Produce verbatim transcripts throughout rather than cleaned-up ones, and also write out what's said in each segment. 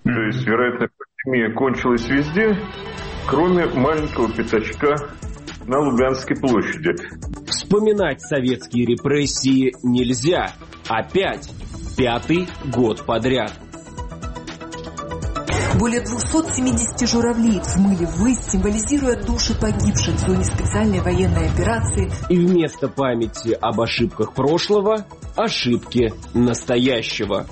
То есть, вероятно, пандемия кончилась везде, кроме маленького пятачка на Лубянской площади. Вспоминать советские репрессии нельзя. Опять. Пятый год подряд. Более двухсот семидесяти журавлей взмыли ввысь, символизируя души погибших в зоне специальной военной операции. И вместо памяти об ошибках прошлого – ошибки настоящего.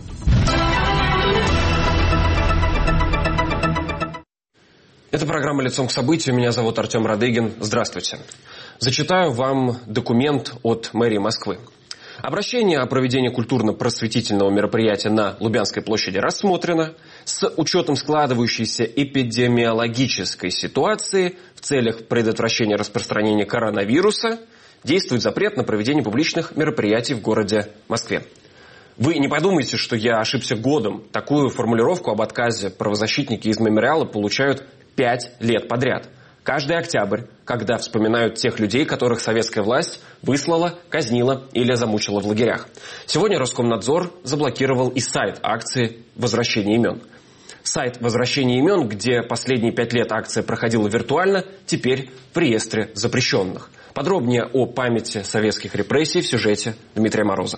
Это программа «Лицом к событию». Меня зовут Артем Радыгин. Здравствуйте. Зачитаю вам документ от мэрии Москвы. Обращение о проведении культурно-просветительного мероприятия на Лубянской площади рассмотрено. С учетом складывающейся эпидемиологической ситуации в целях предотвращения распространения коронавируса действует запрет на проведение публичных мероприятий в городе Москве. Вы не подумайте, что я ошибся годом. Такую формулировку об отказе правозащитники из мемориала получают пять лет подряд. Каждый октябрь, когда вспоминают тех людей, которых советская власть выслала, казнила или замучила в лагерях. Сегодня Роскомнадзор заблокировал и сайт акции «Возвращение имен». Сайт «Возвращение имен», где последние пять лет акция проходила виртуально, теперь в реестре запрещенных. Подробнее о памяти советских репрессий в сюжете Дмитрия Мороза.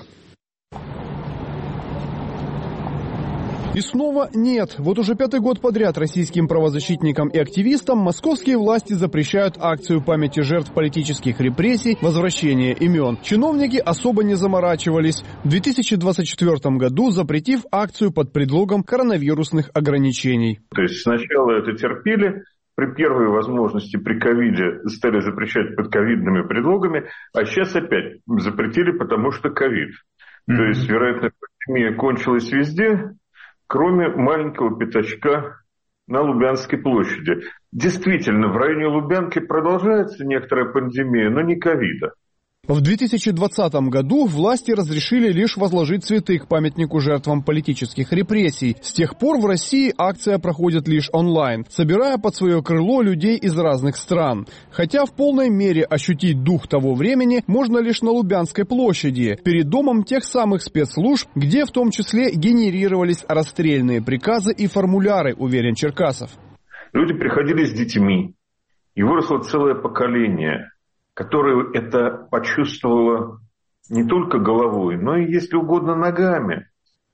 И снова нет. Вот уже пятый год подряд российским правозащитникам и активистам московские власти запрещают акцию памяти жертв политических репрессий «Возвращение имен». Чиновники особо не заморачивались. В две тысячи двадцать четвёртом году запретив акцию под предлогом коронавирусных ограничений. То есть сначала это терпели, при первой возможности при ковиде стали запрещать под ковидными предлогами, а сейчас опять запретили, потому что ковид. Mm-hmm. То есть, вероятно, пандемия кончилась везде, кроме маленького пятачка на Лубянской площади. Действительно, в районе Лубянки продолжается некоторая пандемия, но не ковида. В две тысячи двадцатом году власти разрешили лишь возложить цветы к памятнику жертвам политических репрессий. С тех пор в России акция проходит лишь онлайн, собирая под свое крыло людей из разных стран. Хотя в полной мере ощутить дух того времени можно лишь на Лубянской площади, перед домом тех самых спецслужб, где в том числе генерировались расстрельные приказы и формуляры, уверен Черкасов. Люди приходили с детьми, и выросло целое поколение, которое это почувствовало не только головой, но и, если угодно, ногами.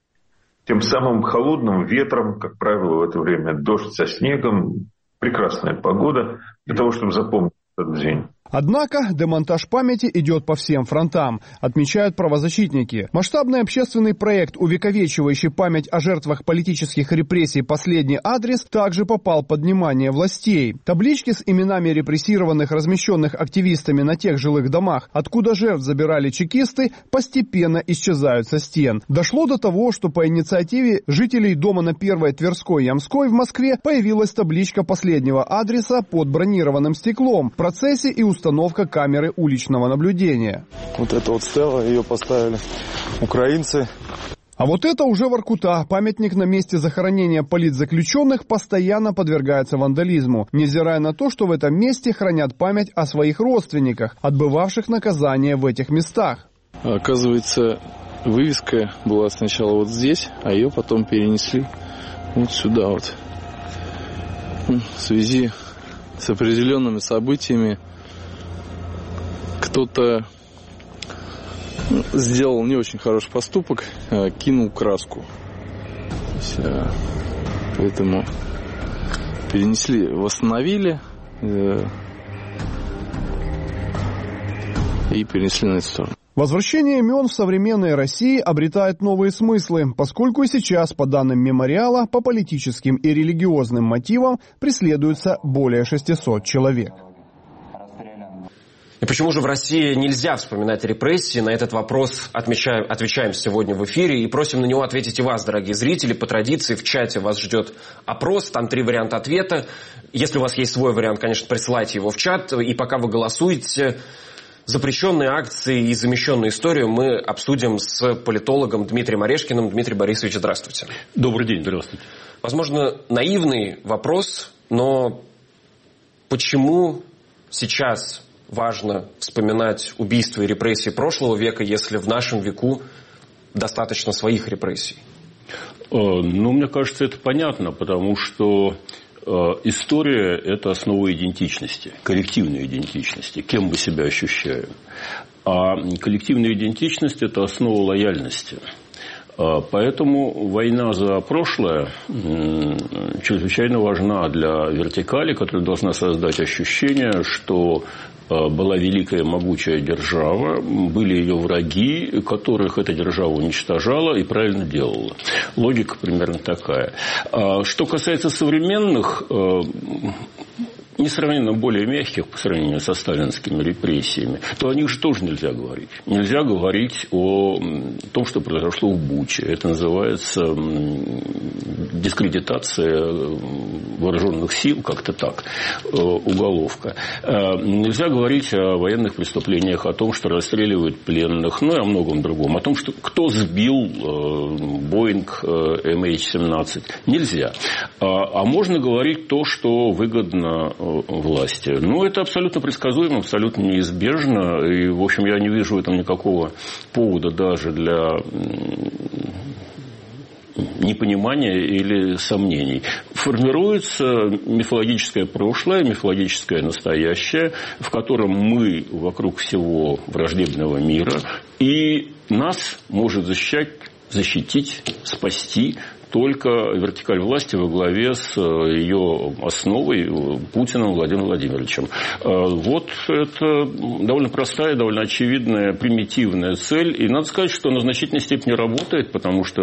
Тем самым холодным ветром, как правило, в это время дождь со снегом, прекрасная погода для того, чтобы запомнить этот день. Однако демонтаж памяти идет по всем фронтам, отмечают правозащитники. Масштабный общественный проект, увековечивающий память о жертвах политических репрессий «Последний адрес», также попал под внимание властей. Таблички с именами репрессированных, размещенных активистами на тех жилых домах, откуда жертв забирали чекисты, постепенно исчезают со стен. Дошло до того, что по инициативе жителей дома на Первой, Тверской и Ямской в Москве появилась табличка «Последнего адреса» под бронированным стеклом. В процессе и установка камеры уличного наблюдения. Вот это вот стела, ее поставили украинцы. А вот это уже Воркута. Памятник на месте захоронения политзаключенных постоянно подвергается вандализму, невзирая на то, что в этом месте хранят память о своих родственниках, отбывавших наказание в этих местах. Оказывается, вывеска была сначала вот здесь, а ее потом перенесли вот сюда вот. В связи с определенными событиями кто-то сделал не очень хороший поступок, кинул краску. Поэтому перенесли, восстановили и перенесли на эту сторону. Возвращение имен в современной России обретает новые смыслы, поскольку и сейчас, по данным мемориала, по политическим и религиозным мотивам преследуется более шестисот человек. И почему же в России нельзя вспоминать репрессии? На этот вопрос отмечаем, отвечаем сегодня в эфире и просим на него ответить и вас, дорогие зрители. По традиции в чате вас ждет опрос, там три варианта ответа. Если у вас есть свой вариант, конечно, присылайте его в чат. И пока вы голосуете, запрещенные акции и замещенную историю мы обсудим с политологом Дмитрием Орешкиным. Дмитрий Борисович, здравствуйте. Добрый день, здравствуйте. Возможно, наивный вопрос, но почему сейчас важно вспоминать убийства и репрессии прошлого века, если в нашем веку достаточно своих репрессий? Ну, мне кажется, это понятно, потому что история – это основа идентичности, коллективной идентичности, кем мы себя ощущаем. А коллективная идентичность – это основа лояльности. Поэтому война за прошлое чрезвычайно важна для вертикали, которая должна создать ощущение, что была великая могучая держава, были ее враги, которых эта держава уничтожала и правильно делала. Логика примерно такая. Что касается современных, несравненно более мягких по сравнению со сталинскими репрессиями, то о них же тоже нельзя говорить. Нельзя говорить о том, что произошло в Буче. Это называется дискредитация вооруженных сил, как-то так, уголовка. Нельзя говорить о военных преступлениях, о том, что расстреливают пленных, ну и о многом другом. О том, что кто сбил Боинг эм эйч семнадцать. Нельзя. А можно говорить то, что выгодно власти. Но это абсолютно предсказуемо, абсолютно неизбежно. И, в общем, я не вижу в этом никакого повода даже для непонимания или сомнений. Формируется мифологическое прошлое, мифологическое настоящее, в котором мы вокруг всего враждебного мира, и нас может защищать, защитить, спасти только вертикаль власти во главе с ее основой Путиным Владимиром Владимировичем. Вот это довольно простая, довольно очевидная, примитивная цель. И надо сказать, что она в значительной степени работает, потому что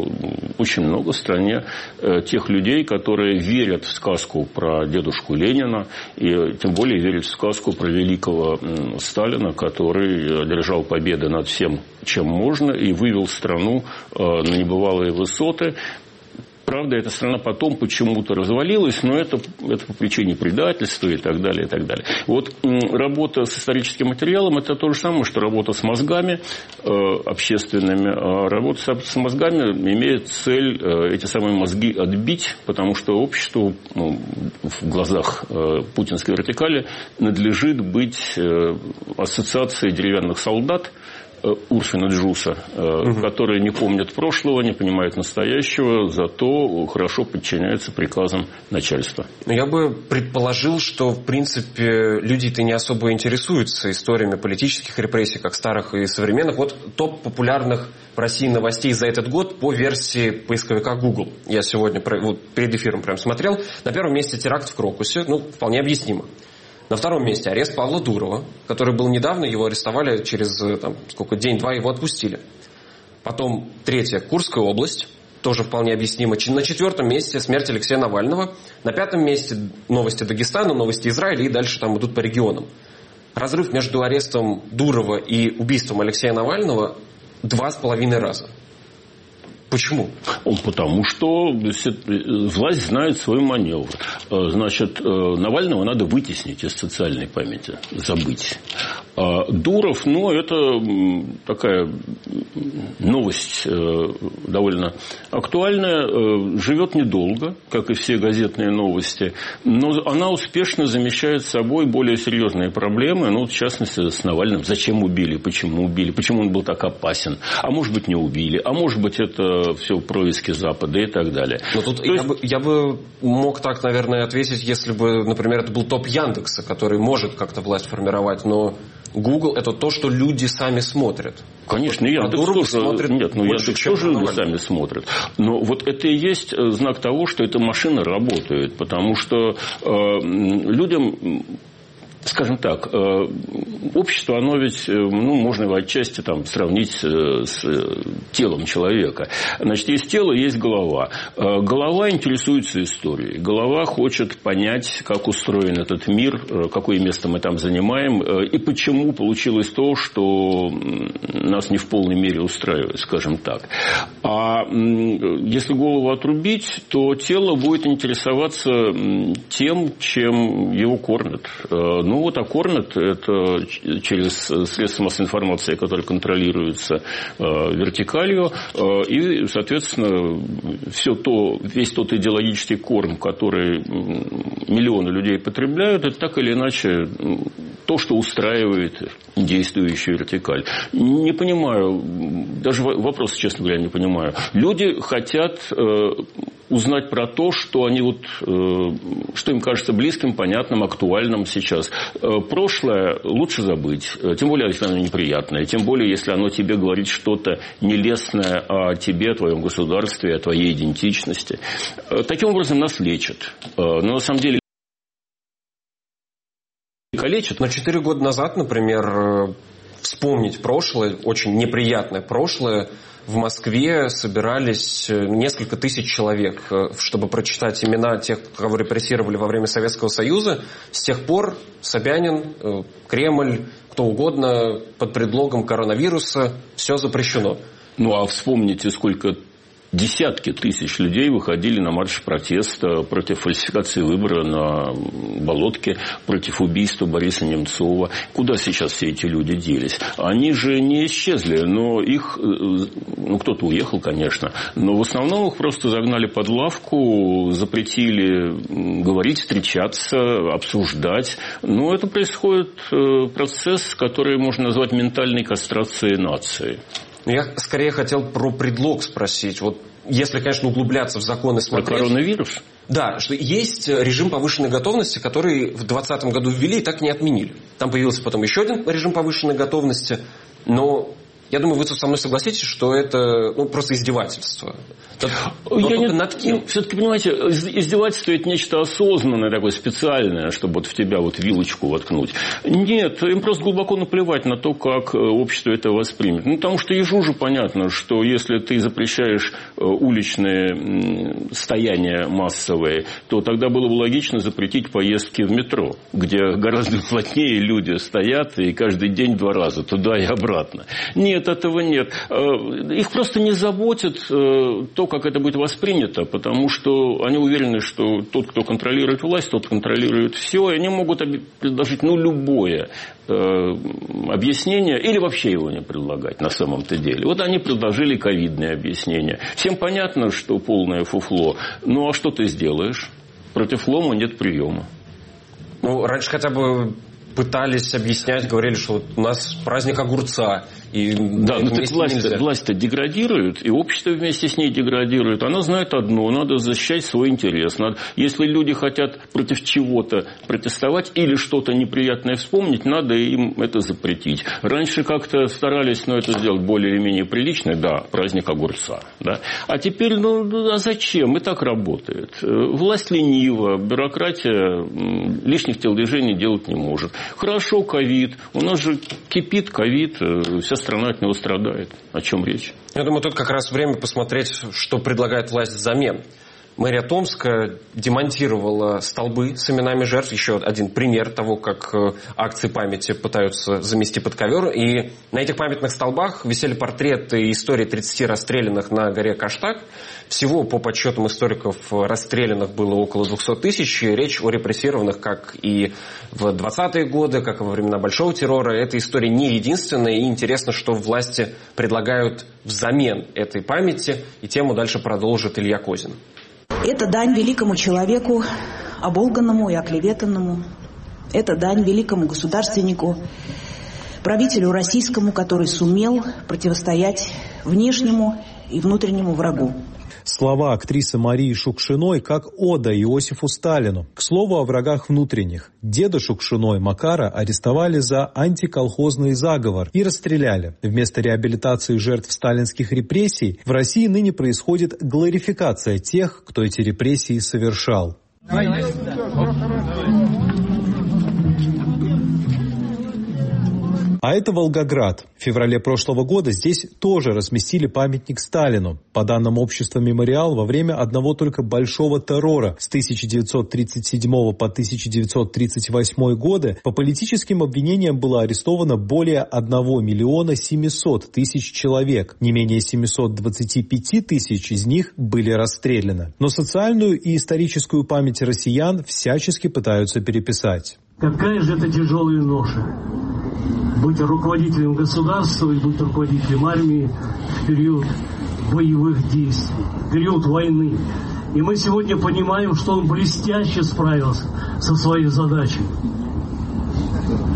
очень много в стране тех людей, которые верят в сказку про дедушку Ленина, и тем более верят в сказку про великого Сталина, который одержал победы над всем, чем можно, и вывел страну на небывалые высоты. Правда, эта страна потом почему-то развалилась, но это, это по причине предательства и так далее, и так далее. Вот работа с историческим материалом – это то же самое, что работа с мозгами э, общественными. А работа с, с мозгами имеет цель э, эти самые мозги отбить, потому что обществу, ну, в глазах э, путинской вертикали надлежит быть э, ассоциацией деревянных солдат, Урфина Джуса, угу. которые не помнят прошлого, не понимают настоящего, зато хорошо подчиняются приказам начальства. Я бы предположил, что, в принципе, люди-то не особо интересуются историями политических репрессий, как старых и современных. Вот топ популярных в России новостей за этот год по версии поисковика Google. Я сегодня вот, перед эфиром прям смотрел. На первом месте теракт в Крокусе, ну, вполне объяснимо. На втором месте арест Павла Дурова, который был недавно, его арестовали, через там, сколько, день-два его отпустили. Потом третья, Курская область, тоже вполне объяснимо. На четвертом месте смерть Алексея Навального. На пятом месте новости Дагестана, новости Израиля, и дальше там идут по регионам. Разрыв между арестом Дурова и убийством Алексея Навального два с половиной раза. Почему? Потому что власть знает свой маневр. Значит, Навального надо вытеснить из социальной памяти, забыть. А Дуров, ну, это такая новость довольно актуальная, живет недолго, как и все газетные новости, но она успешно замещает собой более серьезные проблемы, ну, в частности, с Навальным. Зачем убили, почему убили, почему он был так опасен, а может быть, не убили, а может быть, это все происки Запада и так далее. Но тут я, есть... бы, я бы мог так, наверное, ответить, если бы, например, это был топ Яндекса, который может как-то власть формировать, но Google – это то, что люди сами смотрят. Конечно, вот, Яндекс тоже смотрит. Нет, ну Яндекс тоже люди сами смотрят. Но вот это и есть знак того, что эта машина работает, потому что э, людям... Скажем так, общество, оно ведь, ну, можно его отчасти там сравнить с телом человека. Значит, есть тело, есть голова. Голова интересуется историей. Голова хочет понять, как устроен этот мир, какое место мы там занимаем, и почему получилось то, что нас не в полной мере устраивает, скажем так. А если голову отрубить, то тело будет интересоваться тем, чем его кормят. Ну, вот, а кормят это через средства массовой информации, которые контролируются э, вертикалью, э, и, соответственно, все то, весь тот идеологический корм, который миллионы людей потребляют, это так или иначе то, что устраивает действующую вертикаль. Не понимаю, даже вопрос, честно говоря, не понимаю. Люди хотят э, узнать про то, что они вот, э, что им кажется близким, понятным, актуальным сейчас. Э, прошлое лучше забыть, тем более, если оно неприятное, тем более, если оно тебе говорит что-то нелестное о тебе, о твоем государстве, о твоей идентичности. Э, таким образом нас лечат. Э, но на самом деле калечат. Но четыре года назад, например, вспомнить прошлое, очень неприятное прошлое, в Москве собирались несколько тысяч человек, чтобы прочитать имена тех, кого репрессировали во время Советского Союза. С тех пор Собянин, Кремль, кто угодно под предлогом коронавируса, все запрещено. Ну а вспомните, сколько десятки тысяч людей выходили на марш протеста против фальсификации выбора на Болотке, против убийства Бориса Немцова. Куда сейчас все эти люди делись? Они же не исчезли, но их, ну кто-то уехал, конечно, но в основном их просто загнали под лавку, запретили говорить, встречаться, обсуждать. Но это происходит процесс, который можно назвать ментальной кастрацией нации. Я скорее хотел про предлог спросить. Вот если, конечно, углубляться в законы, смотреть... Про коронавирус? Да, что есть режим повышенной готовности, который в двадцатом году ввели и так не отменили. Там появился потом еще один режим повышенной готовности, но... Я думаю, вы тут со мной согласитесь, что это ну, просто издевательство. Я не... над кем? Все-таки, понимаете, издевательство – это нечто осознанное, такое специальное, чтобы вот в тебя вот вилочку воткнуть. Нет, им просто глубоко наплевать на то, как общество это воспримет. Ну, потому что ежу же понятно, что если ты запрещаешь уличные стояния массовые, то тогда было бы логично запретить поездки в метро, где гораздо плотнее люди стоят и каждый день два раза туда и обратно. Нет, этого нет. Их просто не заботит то, как это будет воспринято, потому что они уверены, что тот, кто контролирует власть, тот контролирует все, и они могут предложить ну, любое объяснение или вообще его не предлагать на самом-то деле. Вот они предложили ковидное объяснение. Всем понятно, что полное фуфло. Ну, а что ты сделаешь? Против лома нет приема. Ну, раньше хотя бы пытались объяснять, говорили, что вот у нас праздник огурца. И да, ну так власть-то, власть-то деградирует, и общество вместе с ней деградирует. Она знает одно, надо защищать свой интерес. Надо, если люди хотят против чего-то протестовать или что-то неприятное вспомнить, надо им это запретить. Раньше как-то старались ну, это сделать более или менее прилично, да, праздник огурца. Да? А теперь, ну а зачем? И так работает. Власть ленива, бюрократия лишних телодвижений делать не может. Хорошо, ковид. У нас же кипит ковид, вся страна от него страдает. О чем речь? Я думаю, тут как раз время посмотреть, что предлагает власть взамен. Мэрия Томска демонтировала столбы с именами жертв. Еще один пример того, как акции памяти пытаются замести под ковер. И на этих памятных столбах висели портреты и истории тридцати расстрелянных на горе Каштаг. Всего, по подсчетам историков, расстрелянных было около двухсот тысяч. И речь о репрессированных как и в двадцатые годы, как и во времена Большого террора. Эта история не единственная. И интересно, что власти предлагают взамен этой памяти. И тему дальше продолжит Илья Козин. Это дань великому человеку, оболганному и оклеветанному. Это дань великому государственнику, правителю российскому, который сумел противостоять внешнему и внутреннему врагу. Слова актрисы Марии Шукшиной как ода Иосифу Сталину. К слову о врагах внутренних. Деда Шукшиной Макара арестовали за антиколхозный заговор и расстреляли. Вместо реабилитации жертв сталинских репрессий в России ныне происходит глорификация тех, кто эти репрессии совершал. А это Волгоград. В феврале прошлого года здесь тоже разместили памятник Сталину. По данным общества «Мемориал», во время одного только большого террора с тысяча девятьсот тридцать седьмого по тысяча девятьсот тридцать восьмой годы по политическим обвинениям было арестовано более одного миллиона семисот тысяч человек. Не менее семисот двадцати пяти тысяч из них были расстреляны. Но социальную и историческую память россиян всячески пытаются переписать. Какая же это тяжелая ноша. Быть руководителем государства и быть руководителем армии в период боевых действий, в период войны. И мы сегодня понимаем, что он блестяще справился со своей задачей.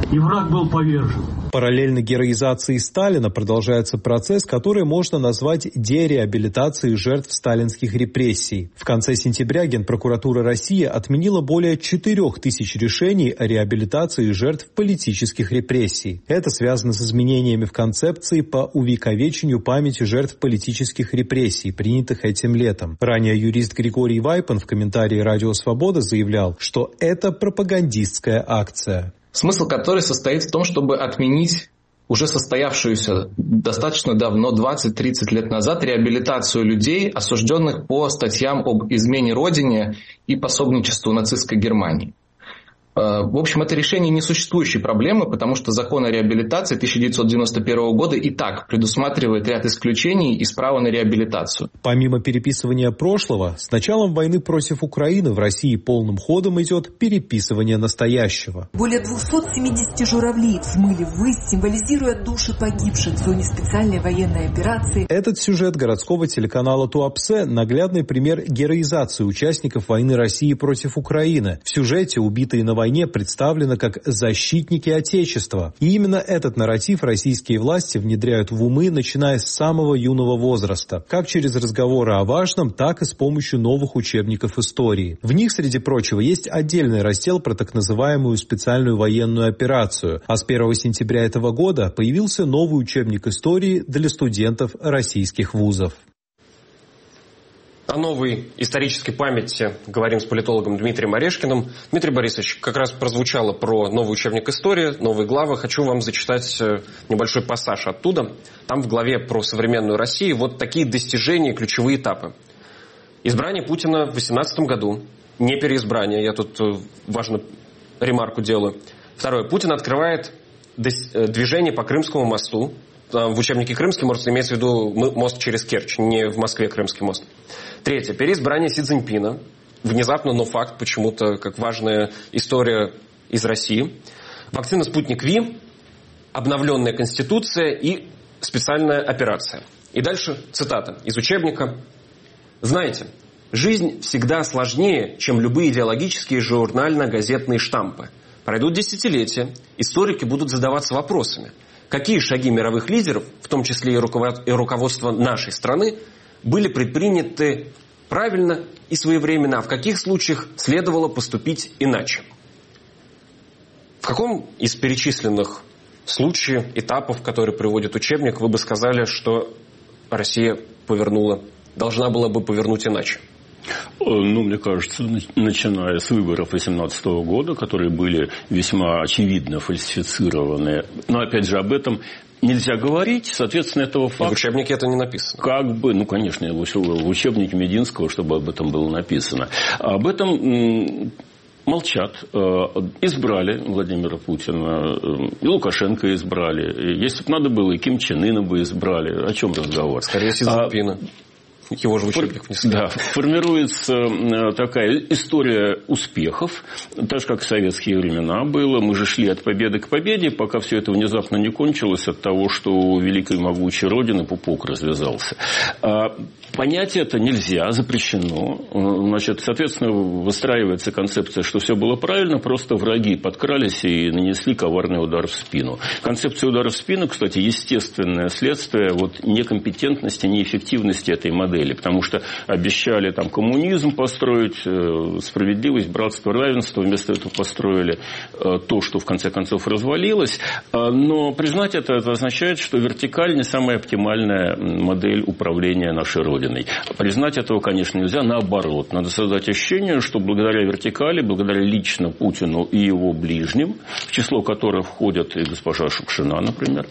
и враг был повержен. Параллельно героизации Сталина продолжается процесс, который можно назвать дереабилитацией жертв сталинских репрессий. В конце сентября Генпрокуратура России отменила более четырех тысяч решений о реабилитации жертв политических репрессий. Это связано с изменениями в концепции по увековечению памяти жертв политических репрессий, принятых этим летом. Ранее юрист Григорий Вайпан в комментарии «Радио Свобода» заявлял, что это пропагандистская акция. Смысл которой состоит в том, чтобы отменить уже состоявшуюся достаточно давно, двадцать-тридцать лет назад, реабилитацию людей, осужденных по статьям об измене Родине и пособничеству нацистской Германии. В общем, это решение несуществующей проблемы, потому что закон о реабилитации тысяча девятьсот девяносто первого года и так предусматривает ряд исключений из права на реабилитацию. Помимо переписывания прошлого, с началом войны против Украины в России полным ходом идет переписывание настоящего. Более двухсот семидесяти журавлей взмыли ввысь, символизируя души погибших в зоне специальной военной операции. Этот сюжет городского телеканала Туапсе – наглядный пример героизации участников войны России против Украины. В сюжете убитые на войне войне представлены как защитники Отечества. И именно этот нарратив российские власти внедряют в умы, начиная с самого юного возраста. Как через разговоры о важном, так и с помощью новых учебников истории. В них, среди прочего, есть отдельный раздел про так называемую специальную военную операцию. А с первого сентября этого года появился новый учебник истории для студентов российских вузов. О новой исторической памяти говорим с политологом Дмитрием Орешкиным. Дмитрий Борисович, как раз прозвучало про новый учебник истории, новые главы. Хочу вам зачитать небольшой пассаж оттуда. Там в главе про современную Россию вот такие достижения, ключевые этапы. Избрание Путина в две тысячи восемнадцатом году. Не переизбрание, я тут важно ремарку делаю. Второе. Путин открывает движение по Крымскому мосту. В учебнике «Крымский мост» имеется в виду мост через Керчь, не в Москве Крымский мост. Третье. Переизбрание Си Цзиньпина. Внезапно, но факт, почему-то как важная история из России. Вакцина «Спутник Ви», обновленная Конституция и специальная операция. И дальше цитата из учебника. «Знаете, жизнь всегда сложнее, чем любые идеологические журнально-газетные штампы. Пройдут десятилетия, историки будут задаваться вопросами. Какие шаги мировых лидеров, в том числе и руководства нашей страны, были предприняты правильно и своевременно, а в каких случаях следовало поступить иначе?» В каком из перечисленных случаев, этапов, которые приводит учебник, вы бы сказали, что Россия повернула, должна была бы повернуть иначе? Ну, мне кажется, начиная с выборов две тысячи восемнадцатого года, которые были весьма очевидно фальсифицированы. Но, опять же, об этом нельзя говорить, соответственно, этого факта... И в учебнике это не написано. Как бы, ну, конечно, в учебнике Мединского, чтобы об этом было написано. Об этом молчат. Избрали Владимира Путина, и Лукашенко избрали. Если бы надо было, и Ким Чен Ына бы избрали. О чем разговор? Скорее, Си Цзиньпина. Его же в учебник внесли. Да, формируется такая история успехов, так же, как в советские времена было. Мы же шли от победы к победе, пока все это внезапно не кончилось от того, что у великой могучей Родины пупок развязался. Понять это нельзя, запрещено. Значит, соответственно, выстраивается концепция, что все было правильно, просто враги подкрались и нанесли коварный удар в спину. Концепция удара в спину, кстати, естественное следствие вот некомпетентности, неэффективности этой модели. Потому что обещали там коммунизм построить, справедливость, братство, равенство. Вместо этого построили то, что в конце концов развалилось. Но признать это, это означает, что вертикаль не самая оптимальная модель управления нашей Родиной. Признать этого, конечно, нельзя. Наоборот, надо создать ощущение, что благодаря вертикали, благодаря лично Путину и его ближним, в число которых входят и госпожа Шукшина, например,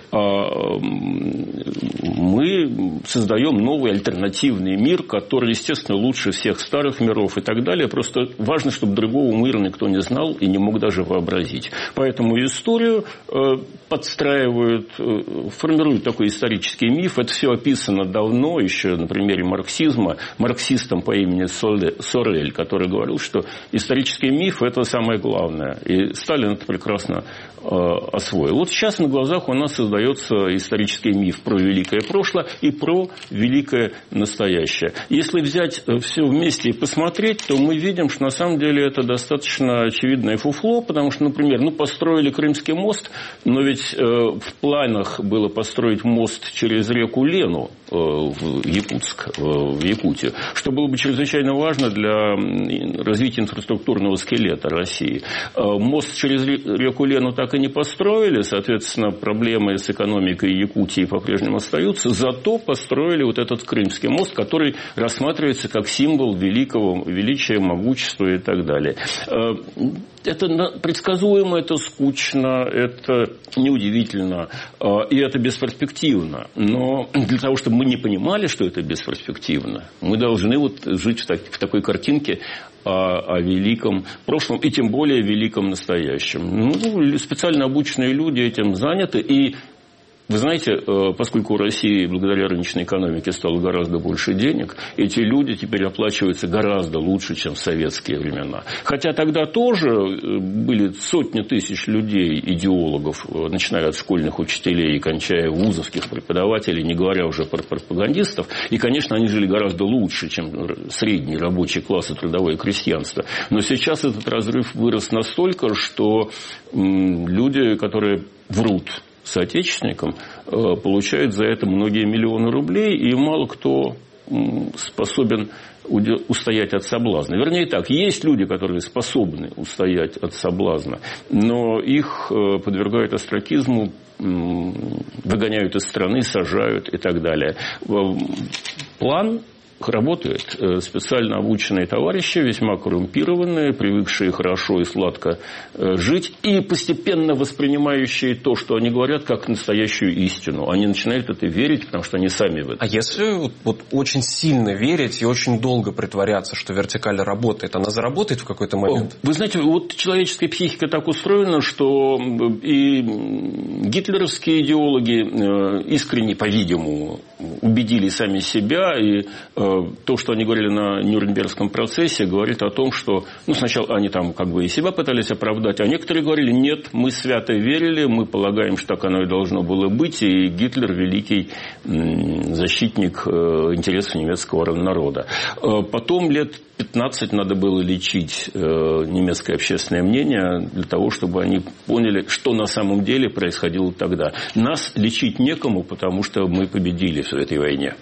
мы создаем новый альтернативный мир, который, естественно, лучше всех старых миров и так далее. Просто важно, чтобы другого мира никто не знал и не мог даже вообразить. Поэтому историю подстраивают, формируют такой исторический миф. Это все описано давно, еще на примере марксизма, марксистом по имени Сорель, который говорил, что исторический миф – это самое главное. И Сталин это прекрасно э, освоил. Вот сейчас на глазах у нас создается исторический миф про великое прошлое и про великое настоящее. Если взять все вместе и посмотреть, то мы видим, что на самом деле это достаточно очевидное фуфло, потому что, например, ну, построили Крымский мост, но ведь э, в планах было построить мост через реку Лену э, в Якутск, э, в Якутию, что было бы чрезвычайно важно для развития инфраструктурного скелета России. Э, мост через реку Лену так и не построили, соответственно, проблемы с экономикой Якутии по-прежнему остаются, зато построили вот этот Крымский мост, который рассматривается как символ великого величия, могущества и так далее. Это предсказуемо, это скучно, это неудивительно, и это бесперспективно. Но для того, чтобы мы не понимали, что это бесперспективно, мы должны вот жить в, так, в такой картинке о, о великом прошлом и тем более великом настоящем. Ну, специально обученные люди этим заняты, и вы знаете, поскольку у России благодаря рыночной экономике стало гораздо больше денег, эти люди теперь оплачиваются гораздо лучше, чем в советские времена. Хотя тогда тоже были сотни тысяч людей, идеологов, начиная от школьных учителей и кончая вузовских преподавателей, не говоря уже про пропагандистов. И, конечно, они жили гораздо лучше, чем средний рабочий класс и трудовое крестьянство. Но сейчас этот разрыв вырос настолько, что люди, которые врут соотечественникам, получают за это многие миллионы рублей, и мало кто способен устоять от соблазна. Вернее так, есть люди, которые способны устоять от соблазна, но их подвергают остракизму, выгоняют из страны, сажают и так далее. План работает. Специально обученные товарищи, весьма коррумпированные, привыкшие хорошо и сладко жить и постепенно воспринимающие то, что они говорят, как настоящую истину. Они начинают это верить, потому что они сами в это. А если вот, вот очень сильно верить и очень долго притворяться, что вертикаль работает, она заработает в какой-то момент? Вы знаете, вот человеческая психика так устроена, что и гитлеровские идеологи искренне, по-видимому, убедили сами себя, и то, что они говорили на Нюрнбергском процессе, говорит о том, что ну, сначала они там как бы и себя пытались оправдать, а некоторые говорили, нет, мы свято верили, мы полагаем, что так оно и должно было быть, и Гитлер великий защитник интересов немецкого народа. Потом лет пятнадцать надо было лечить немецкое общественное мнение для того, чтобы они поняли, что на самом деле происходило тогда. Нас лечить некому, потому что мы победили в этой войне.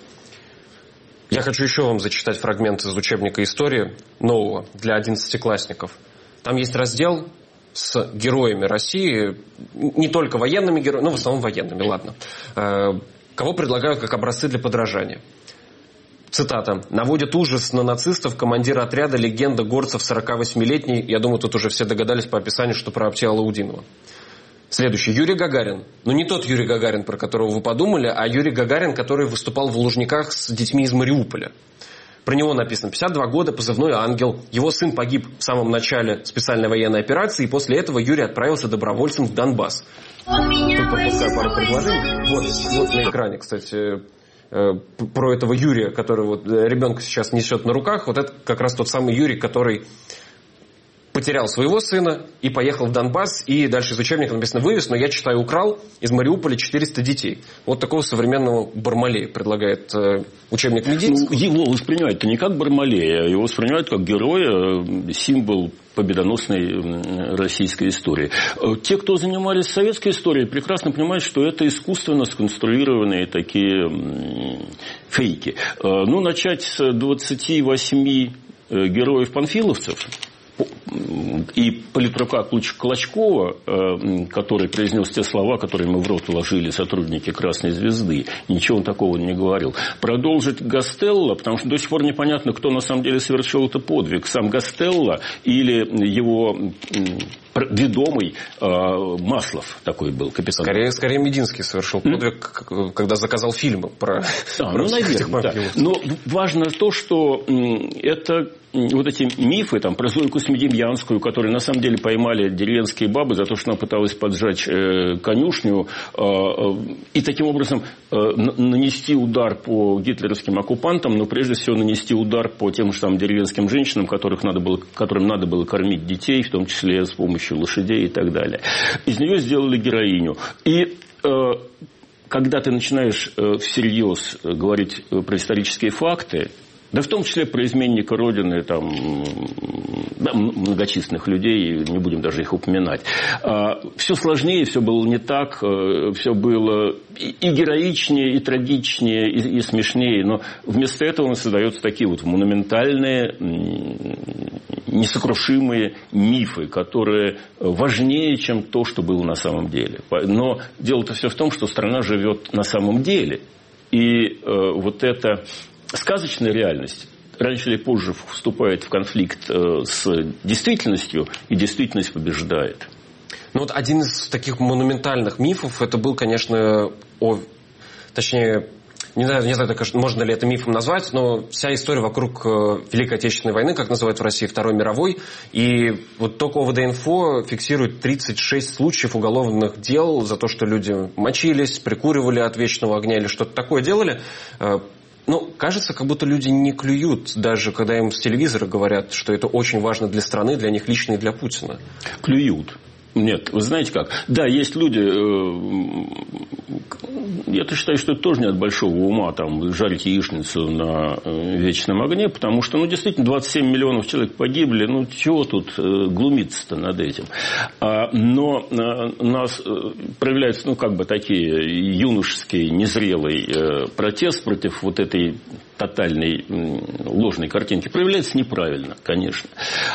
Я хочу еще вам зачитать фрагмент из учебника истории нового для одиннадцатиклассников. Там есть раздел с героями России, не только военными героями, но в основном военными, ладно. Кого предлагают как образцы для подражания. Цитата. «Наводит ужас на нацистов командир отряда легенда горцев сорокавосьмилетний». Я думаю, тут уже все догадались по описанию, что про Аптия Алаудинова. Следующий. Юрий Гагарин. Но не тот Юрий Гагарин, про которого вы подумали, а Юрий Гагарин, который выступал в Лужниках с детьми из Мариуполя. Про него написано. пятьдесят два года, позывной «Ангел». Его сын погиб в самом начале специальной военной операции, и после этого Юрий отправился добровольцем в Донбасс. Тут пропускаю пару предложений. Вот, вот на экране, кстати, про этого Юрия, который вот ребенка сейчас несет на руках. Вот это как раз тот самый Юрий, который потерял своего сына и поехал в Донбасс, и дальше из учебника написано «вывез», но я читаю «украл из Мариуполя четыреста детей». Вот такого современного Бармалея предлагает э, учебник Мединского. Ну, его воспринимают-то не как Бармалея, его воспринимают как героя, символ победоносной российской истории. Те, кто занимались советской историей, прекрасно понимают, что это искусственно сконструированные такие фейки. Ну, начать с двадцати восьми героев-панфиловцев, и политрука Клочкова, который произнес те слова, которые мы в рот вложили сотрудники Красной Звезды, ничего он такого не говорил. Продолжить Гастелло, потому что до сих пор непонятно, кто на самом деле совершил этот подвиг. Сам Гастелло или его ведомый Маслов такой был, капитан. Скорее, скорее Мединский совершил подвиг, mm? когда заказал фильмы про... Да, ну, наверное, да. Но важно то, что это... Вот эти мифы там, про Зойку Смедемьянскую, которую на самом деле поймали деревенские бабы за то, что она пыталась поджечь э, конюшню э, э, и таким образом э, нанести удар по гитлеровским оккупантам, но прежде всего нанести удар по тем же там, деревенским женщинам, которых надо было, которым надо было кормить детей, в том числе с помощью лошадей и так далее. Из нее сделали героиню. И э, когда ты начинаешь всерьез говорить про исторические факты, да в том числе про изменника Родины, там, да, многочисленных людей, не будем даже их упоминать. Все сложнее, все было не так, все было и героичнее, и трагичнее, и, и смешнее. Но вместо этого создаются такие вот монументальные, несокрушимые мифы, которые важнее, чем то, что было на самом деле. Но дело-то все в том, что страна живет на самом деле. И вот это... Сказочная реальность раньше или позже вступает в конфликт с действительностью, и действительность побеждает. Ну вот один из таких монументальных мифов, это был, конечно, о, точнее, не знаю, не знаю, можно ли это мифом назвать, но вся история вокруг Великой Отечественной войны, как называют в России, Второй мировой, и вот только ОВД-инфо фиксирует тридцать шесть случаев уголовных дел за то, что люди мочились, прикуривали от вечного огня или что-то такое делали. Ну, кажется, как будто люди не клюют, даже когда им с телевизора говорят, что это очень важно для страны, для них лично и для Путина. Клюют. Нет, вы знаете как? Да, есть люди, я-то считаю, что это тоже не от большого ума там, жарить яичницу на вечном огне, потому что, ну, действительно, двадцать семь миллионов человек погибли, ну, чего тут глумиться-то над этим? Но у нас проявляется, ну, как бы такие юношеский, незрелый протест против вот этой тотальной ложной картинки. Проявляется неправильно, конечно.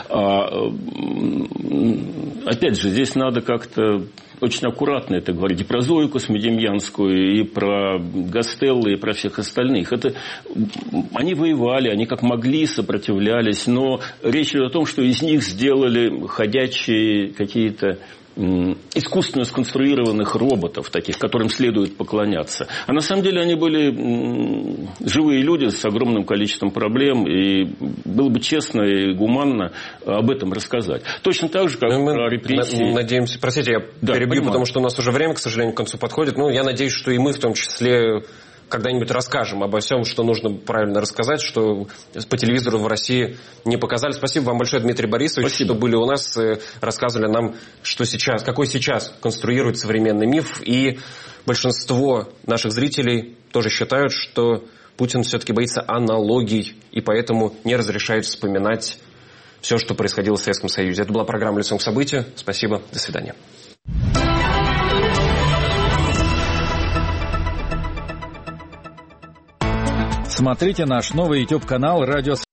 Опять же, здесь надо как-то очень аккуратно это говорить. И про Зою Космодемьянскую, и про Гастелло, и про всех остальных. Это, они воевали, они как могли сопротивлялись, но речь идет о том, что из них сделали ходячие какие-то искусственно сконструированных роботов, таких, которым следует поклоняться. А на самом деле они были живые люди с огромным количеством проблем, и было бы честно и гуманно об этом рассказать. Точно так же, как ну, про репрессии. Надеемся, простите, я да, перебью, понимаю. Потому что у нас уже время, к сожалению, к концу подходит. Ну, я надеюсь, что и мы в том числе когда-нибудь расскажем обо всем, что нужно правильно рассказать, что по телевизору в России не показали. Спасибо вам большое, Дмитрий Борисович, Спасибо. Что были у нас, рассказывали нам, что сейчас, какой сейчас конструирует современный миф. И большинство наших зрителей тоже считают, что Путин все-таки боится аналогий, и поэтому не разрешает вспоминать все, что происходило в Советском Союзе. Это была программа «Лицом к событию». Спасибо, до свидания. Смотрите наш новый YouTube-канал «Радио